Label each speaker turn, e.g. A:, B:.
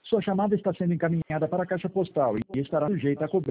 A: Sua chamada está sendo encaminhada para a caixa postal e estará sujeita a cobrança.